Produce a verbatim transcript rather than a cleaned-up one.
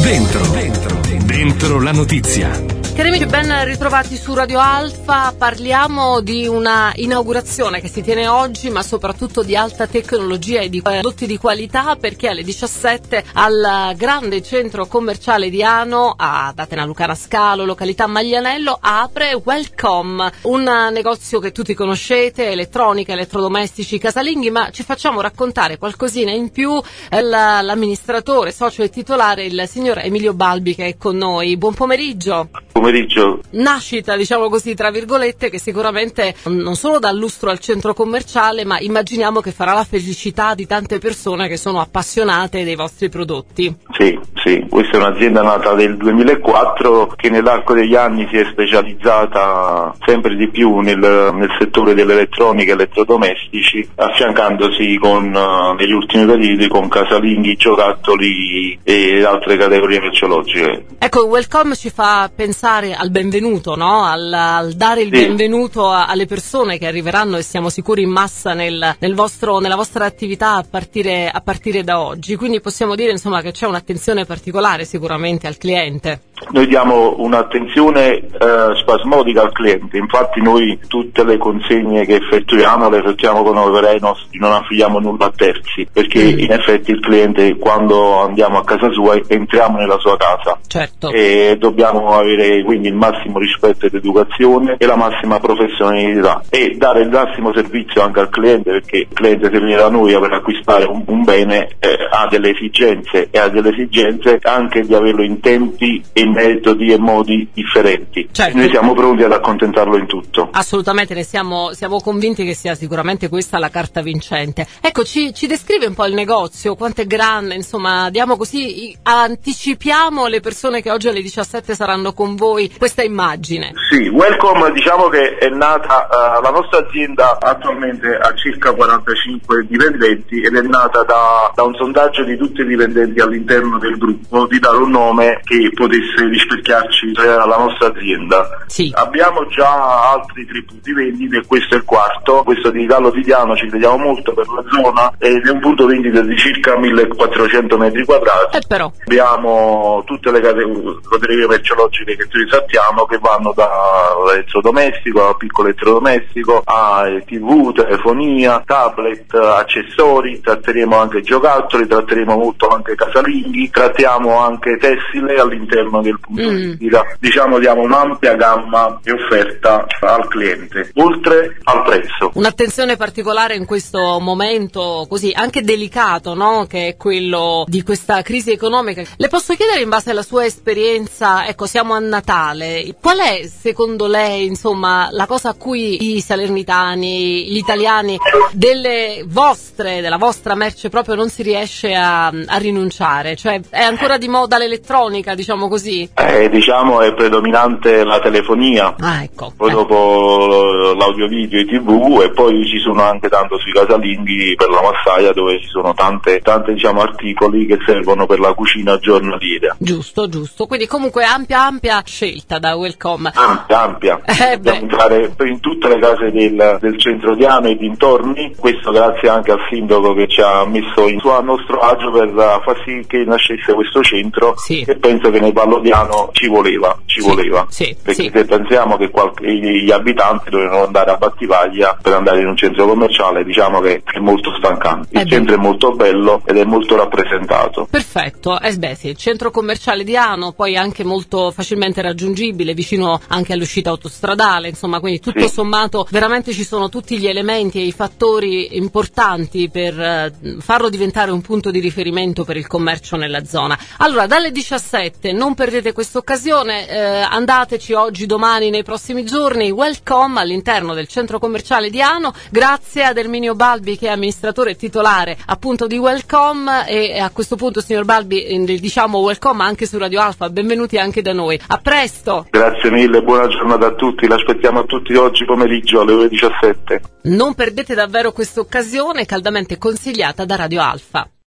Dentro, dentro, dentro la notizia. Cari amici, ben ritrovati su Radio Alfa. Parliamo di una inaugurazione che si tiene oggi, ma soprattutto di alta tecnologia e di prodotti di qualità, perché alle diciassette al grande centro commerciale di Ano, ad Atena Lucana Scalo, località Maglianello, apre Welcome, un negozio che tutti conoscete, elettronica, elettrodomestici, casalinghi, ma ci facciamo raccontare qualcosina in più l'amministratore, socio e titolare, il signor Emilio Balbi, che è con noi. Buon pomeriggio. Pomeriggio. Nascita, diciamo così, tra virgolette, che sicuramente non solo dà lustro al centro commerciale, ma immaginiamo che farà la felicità di tante persone che sono appassionate dei vostri prodotti. Sì, sì, questa è un'azienda nata nel duemilaquattro che nell'arco degli anni si è specializzata sempre di più nel, nel settore dell'elettronica e elettrodomestici, affiancandosi con, uh, negli ultimi periodi con casalinghi, giocattoli e altre categorie merceologiche. Ecco, Welcome ci fa pensare al benvenuto, no? Al, al dare il sì. benvenuto a, alle persone che arriveranno, e siamo sicuri in massa nel, nel vostro, nella vostra attività a partire, a partire da oggi. Quindi possiamo dire, insomma, che c'è un'attenzione particolare sicuramente al cliente. Noi diamo un'attenzione eh, spasmodica al cliente, infatti noi tutte le consegne che effettuiamo le effettuiamo con operai nostri, non affidiamo nulla a terzi, perché mm. in effetti il cliente, quando andiamo a casa sua, entriamo nella sua casa. Certo. E dobbiamo avere quindi il massimo rispetto ed educazione e la massima professionalità e dare il massimo servizio anche al cliente, perché il cliente, se viene da noi per acquistare un, un bene, eh, ha delle esigenze e ha delle esigenze anche di averlo in tempi e in metodi e modi differenti. Certo. Noi siamo pronti ad accontentarlo in tutto. Assolutamente, ne siamo, siamo convinti che sia sicuramente questa la carta vincente. Ecco, ci, ci descrive un po' il negozio, quanto è grande, insomma, diamo così, anticipiamo le persone che oggi alle diciassette saranno con voi questa immagine. Sì, Welcome, diciamo che è nata, uh, la nostra azienda attualmente ha circa quarantacinque dipendenti ed è nata da, da un sondaggio di tutti i dipendenti all'interno del gruppo di dare un nome che potesse rispecchiarci alla nostra azienda. Sì. Abbiamo già altri tre punti vendita e questo è il quarto. Questo di Gallo Tidiano ci crediamo molto per la zona ed è un punto vendita di circa millequattrocento metri quadrati. Eh però. Abbiamo tutte le categorie merceologiche che tutti sappiamo, che vanno dall'elettrodomestico al piccolo elettrodomestico a tivù, telefonia, tablet, accessori. Tratteremo anche giocattoli, tratteremo molto anche casalinghi, trattiamo anche tessile all'interno del punto mm. vendita. Diciamo, diamo un'ampia gamma di offerta al cliente, oltre al prezzo. Un'attenzione particolare in questo momento così anche delicato, no? Che è quello di questa crisi economica. Le posso chiedere, in base alla sua esperienza, ecco, siamo a Natale, qual è secondo lei, insomma, la cosa a cui i salernitani, gli italiani delle vostre, della vostra merce proprio non si riesce a, a rinunciare? Cioè, è ancora di moda l'elettronica, diciamo così? Eh, diciamo è predominante la telefonia, ah, ecco, poi eh. dopo l'audio video e tivù, e poi ci sono anche tanto sui casalinghi per la massaia, dove ci sono tante, tante diciamo articoli che servono per la cucina giornaliera. Giusto, giusto, quindi comunque ampia ampia scelta da Welcome. Ampia, ampia. Eh, Dobbiamo entrare in tutte le case del, del centro di Ano e dintorni, questo grazie anche al sindaco che ci ha messo in suo a nostro agio per far sì che nascesse questo centro, sì. E penso che nel Vallo di Ano ci voleva, ci sì, voleva, sì, perché sì. se pensiamo che qualche, gli abitanti dovevano andare a Battivaglia per andare in un centro commerciale, diciamo che è molto stancante. Il eh centro beh. è molto bello ed è molto rappresentato. Perfetto, eh beh sì, il centro commerciale di Ano, poi anche molto facilmente raggiungibile, vicino anche all'uscita autostradale, insomma, quindi tutto sì. sommato veramente ci sono tutti gli elementi e i fattori importanti per eh, farlo diventare un punto di riferimento per il commercio nella zona. Allora, dalle diciassette non perdete questa occasione, eh, andateci oggi, domani, nei prossimi giorni. Welcome all'interno del centro commerciale di Ano. Grazie ad Erminio Balbi, che è amministratore titolare appunto di Welcome, e a questo punto, signor Balbi, eh, diciamo welcome anche su Radio Alfa, benvenuti anche da noi. A presto. Grazie mille, buona giornata a tutti, l'aspettiamo a tutti oggi pomeriggio alle ore diciassette. Non perdete davvero questa occasione, caldamente consigliata da Radio Alfa.